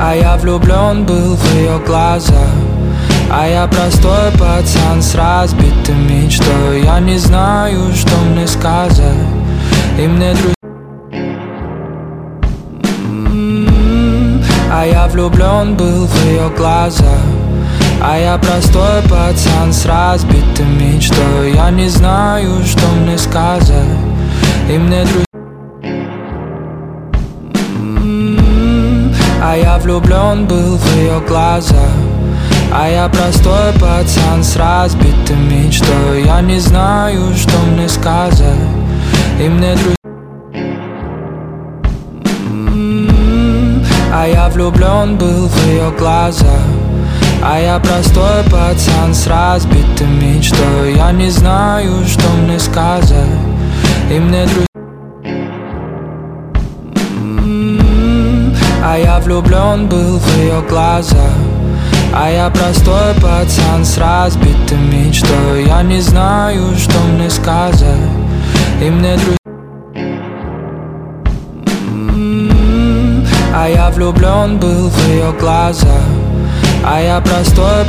А я влюблен был в ее глаза. А я простой пацан с разбитой мечтой. Я не знаю, что мне сказать. И мне А я влюблен был в ее глаза. А я простой пацан с разбитой мечтой. Я не знаю, что мне сказать. И мне А я влюблен был в ее глаза. А я простой пацан с разбитой мечтой. Я не знаю, что мне сказать. И мне А я влюблен был в ее глаза. А я простой пацан с разбитой мечтой. Я не знаю, что мне сказать. И мне А я влюблен был в ее глаза. А я простой пацан с разбитой мечтой. Я не знаю, что мне сказать. И мне А я влюблен был в ее глаза. А я простой